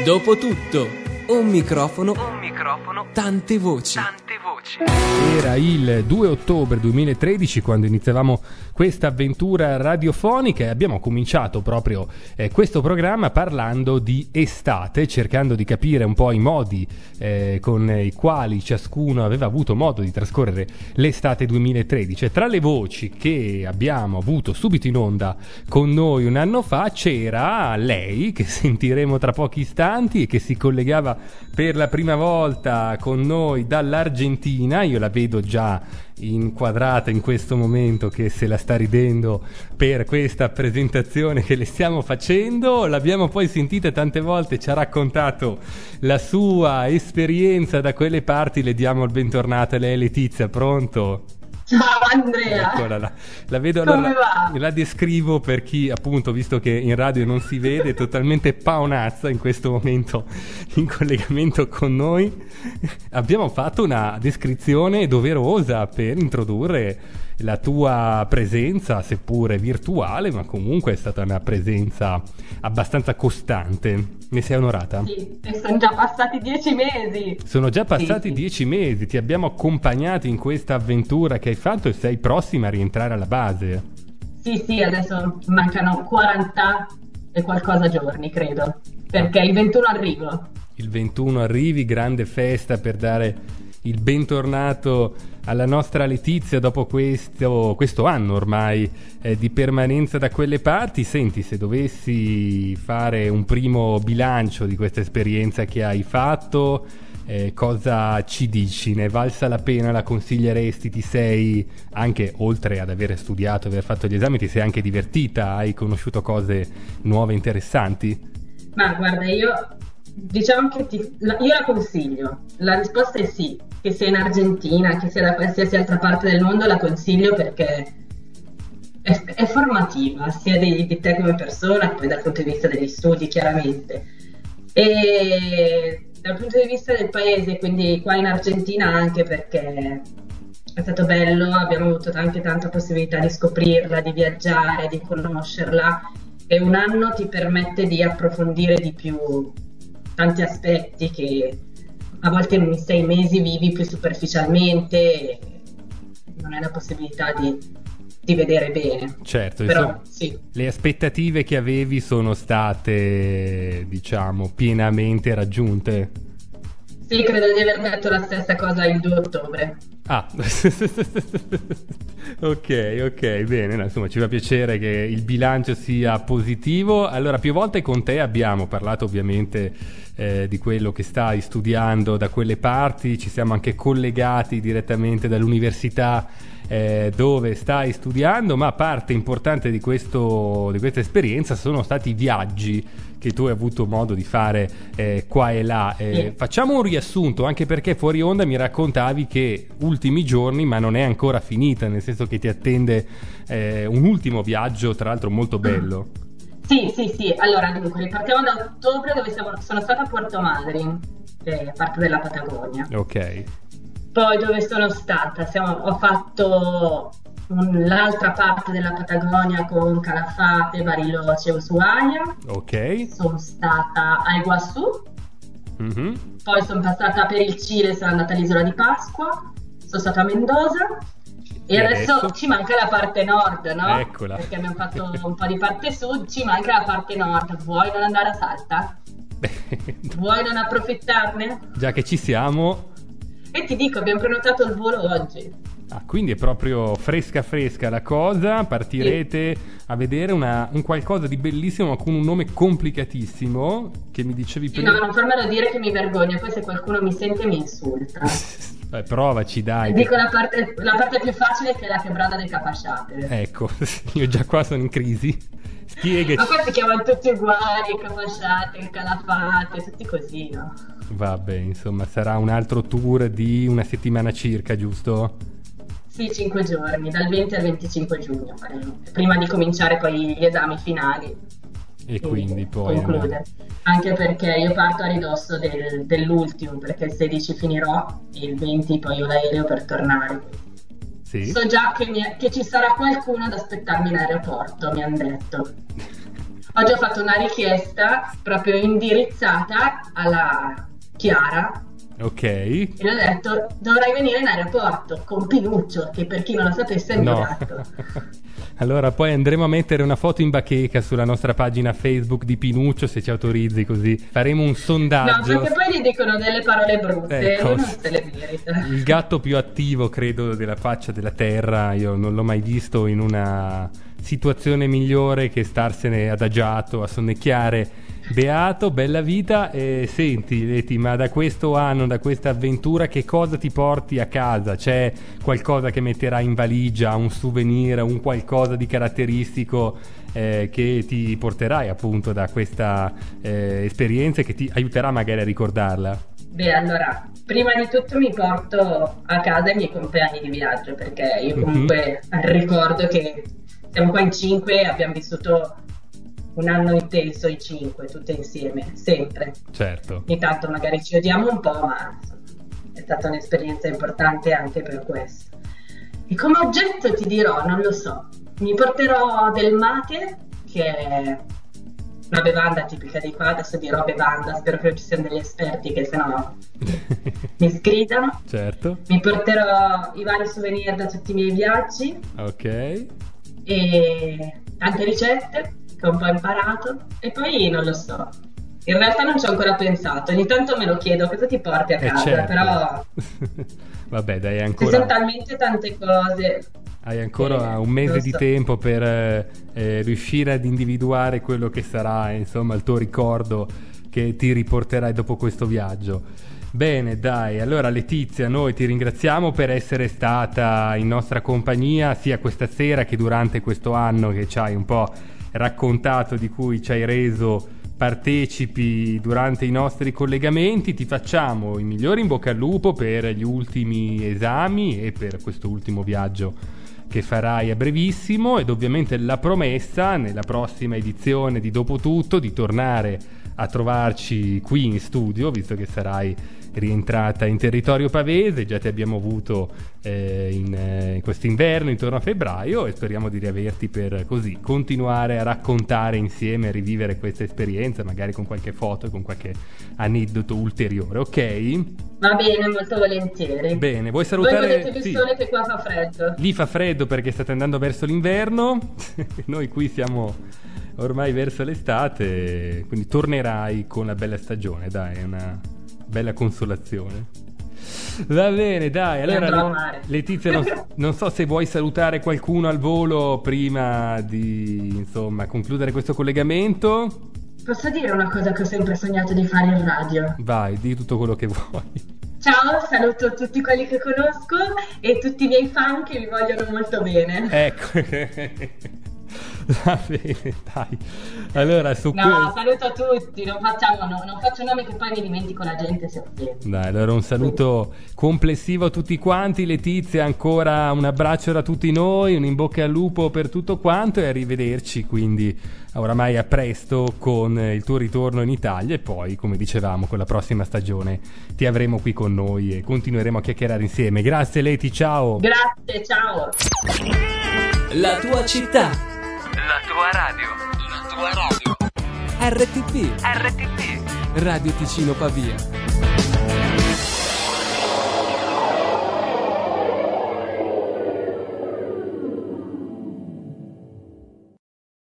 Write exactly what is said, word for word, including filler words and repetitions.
Dopotutto, un microfono, un microfono, tante voci. Tante voci. Era il due ottobre duemilatredici quando iniziavamo questa avventura radiofonica e abbiamo cominciato proprio eh, questo programma parlando di estate, cercando di capire un po' i modi eh, con i quali ciascuno aveva avuto modo di trascorrere l'estate duemilatredici. E tra le voci che abbiamo avuto subito in onda con noi un anno fa c'era lei, che sentiremo tra pochi istanti e che si collegava per la prima volta con noi dall'Argentina. Io la vedo già inquadrata in questo momento che se la sta ridendo per questa presentazione che le stiamo facendo. L'abbiamo poi sentita tante volte, ci ha raccontato la sua esperienza da quelle parti. Le diamo il bentornato. Lei è Letizia, pronto? Ciao Andrea, eccola là. La vedo, come allora, va? La descrivo per chi appunto, visto che in radio non si vede, è totalmente paonazza in questo momento in collegamento con noi. Abbiamo fatto una descrizione doverosa per introdurre la tua presenza, seppure virtuale, ma comunque è stata una presenza abbastanza costante. Ne sei onorata? Sì, e sono già passati dieci mesi. Sono già passati sì, dieci mesi, ti abbiamo accompagnato in questa avventura che hai fatto e sei prossima a rientrare alla base. Sì, sì, adesso mancano quaranta e qualcosa giorni, credo, perché il ventuno arrivo. Il ventuno arrivi, grande festa per dare il bentornato alla nostra Letizia dopo questo, questo anno ormai eh, di permanenza da quelle parti. Senti, se dovessi fare un primo bilancio di questa esperienza che hai fatto, eh, cosa ci dici? Ne è valsa la pena? La consiglieresti? Ti sei anche, oltre ad aver studiato, aver fatto gli esami, ti sei anche divertita? Hai conosciuto cose nuove, interessanti? Ma guarda, io diciamo che ti, la, io la consiglio. La risposta è sì, che sia in Argentina, che sia da qualsiasi altra parte del mondo, la consiglio perché è, è formativa, sia di, di te come persona, poi dal punto di vista degli studi chiaramente, e dal punto di vista del paese, quindi qua in Argentina anche perché è stato bello, abbiamo avuto anche tanta possibilità di scoprirla, di viaggiare, di conoscerla, e un anno ti permette di approfondire di più tanti aspetti che a volte in sei mesi vivi più superficialmente e non hai la possibilità di, di vedere bene. Certo, però insomma, sì. Le aspettative che avevi sono state, diciamo, pienamente raggiunte? Sì, credo di aver detto la stessa cosa il due ottobre. Ah, ok, ok, bene, no, insomma ci fa piacere che il bilancio sia positivo. Allora, più volte con te abbiamo parlato ovviamente eh, di quello che stai studiando da quelle parti, ci siamo anche collegati direttamente dall'università eh, dove stai studiando, ma parte importante di, questo, di questa esperienza sono stati i viaggi che tu hai avuto modo di fare eh, qua e là. Eh, sì. Facciamo un riassunto, anche perché fuori onda mi raccontavi che ultimi giorni, ma non è ancora finita, nel senso che ti attende eh, un ultimo viaggio, tra l'altro molto bello. Sì, sì, sì. Allora, dunque, ripartiamo da ottobre, dove siamo, sono stata a Puerto Madryn, che è parte della Patagonia. Ok. Poi dove sono stata? Siamo, ho fatto un, l'altra parte della Patagonia con Calafate, Bariloche e Ushuaia. Ok. Sono stata a Iguazú. Mm-hmm. Poi sono passata per il Cile, sono andata all'isola di Pasqua. Sono stata a Mendoza. E, e adesso, adesso ci manca la parte nord, no? Eccola. Perché abbiamo fatto un po' di parte sud, ci manca la parte nord. Vuoi non andare a Salta? Vuoi non approfittarne? Già che ci siamo. E ti dico, abbiamo prenotato il volo oggi. Ah, quindi è proprio fresca fresca la cosa. Partirete sì. a vedere una, un qualcosa di bellissimo ma con un nome complicatissimo che mi dicevi sì, prima. No, non farmelo dire che mi vergogno, poi se qualcuno mi sente mi insulta. Beh, provaci, dai. Dico la parte, la parte più facile, che è la quebrada del Capacciate. Ecco, io già qua sono in crisi. Spiegaci. Ma poi si chiamano tutti uguali, il Capacciate, il Calafate, tutti così, no? Vabbè, insomma, sarà un altro tour di una settimana circa, giusto? Sì, cinque giorni, dal venti al venticinque giugno faremo, prima di cominciare poi gli esami finali. E, e quindi poi conclude. Anche perché io parto a ridosso del, dell'ultimo, perché il sedici finirò e il venti poi ho l'aereo per tornare. Sì. So già che, mi, che ci sarà qualcuno ad aspettarmi in aeroporto, mi hanno detto. Oggi ho fatto una richiesta proprio indirizzata alla Chiara. Ok. E le ho detto: dovrai venire in aeroporto con Pinuccio, che per chi non lo sapesse è il mio No. gatto. Allora poi andremo a mettere una foto in bacheca sulla nostra pagina Facebook di Pinuccio, se ci autorizzi, così faremo un No, sondaggio. perché poi gli dicono delle parole brutte, Ecco, lui non se le merita. il gatto più attivo, credo, della faccia della terra. Io non l'ho mai visto in una situazione migliore che starsene adagiato a sonnecchiare. Beato, bella vita. E senti Leti, ma da questo anno, da questa avventura, che cosa ti porti a casa? C'è qualcosa che metterai in valigia, un souvenir, un qualcosa di caratteristico eh, che ti porterai appunto da questa eh, esperienza e che ti aiuterà magari a ricordarla? Beh, allora, prima di tutto mi porto a casa i miei compagni di viaggio, perché io comunque mm-hmm. ricordo che siamo qua in cinque e abbiamo vissuto un anno intenso i cinque, tutte insieme, sempre. Certo. Ogni tanto magari ci odiamo un po', ma insomma, è stata un'esperienza importante anche per questo. E come oggetto ti dirò, non lo so, mi porterò del mate, che è una bevanda tipica di qua, adesso dirò bevanda, spero che ci siano degli esperti che sennò mi sgridano. Certo. Mi porterò i vari souvenir da tutti i miei viaggi. Ok. E tante ricette che ho un po' imparato, e poi non lo so, in realtà non ci ho ancora pensato, ogni tanto me lo chiedo cosa ti porti a casa, eh certo. Però vabbè dai, ancora ci sono talmente tante cose, hai ancora eh, un mese di so. tempo per eh, riuscire ad individuare quello che sarà insomma il tuo ricordo che ti riporterai dopo questo viaggio. Bene, dai, allora Letizia, noi ti ringraziamo per essere stata in nostra compagnia sia questa sera che durante questo anno che ci hai un po' raccontato, di cui ci hai reso partecipi durante i nostri collegamenti. Ti facciamo i migliori in bocca al lupo per gli ultimi esami e per questo ultimo viaggio che farai a brevissimo, ed ovviamente la promessa nella prossima edizione di Dopotutto di tornare a trovarci qui in studio, visto che sarai rientrata in territorio pavese. Già ti abbiamo avuto eh, in, eh, in quest'inverno intorno a febbraio, e speriamo di riaverti per così continuare a raccontare insieme, a rivivere questa esperienza, magari con qualche foto e con qualche aneddoto ulteriore, ok? Va bene, molto volentieri. Bene, vuoi salutare? Voi godete di sì. sole, che qua fa freddo. Lì fa freddo perché state andando verso l'inverno, noi qui siamo ormai verso l'estate, quindi tornerai con la bella stagione, dai, è una bella consolazione. Va bene, dai, allora Letizia, non, non so se vuoi salutare qualcuno al volo prima di insomma concludere questo collegamento. Posso dire una cosa che ho sempre sognato di fare in radio? Vai, di tutto quello che vuoi. Ciao, saluto tutti quelli che conosco e tutti i miei fan che mi vogliono molto bene. Ecco. Va bene, dai. Allora, su no, que... saluto a tutti, non facciamo no, non faccio nomi che poi mi dimentico, la gente si offende. Dai, allora un saluto complessivo a tutti quanti. Letizia, ancora un abbraccio da tutti noi, un in bocca al lupo per tutto quanto, e arrivederci quindi oramai a presto con il tuo ritorno in Italia, e poi, come dicevamo, con la prossima stagione ti avremo qui con noi e continueremo a chiacchierare insieme. Grazie Leti, ciao. Grazie, ciao. La tua città, la tua radio, la tua radio. R T P R T P Radio Ticino Pavia.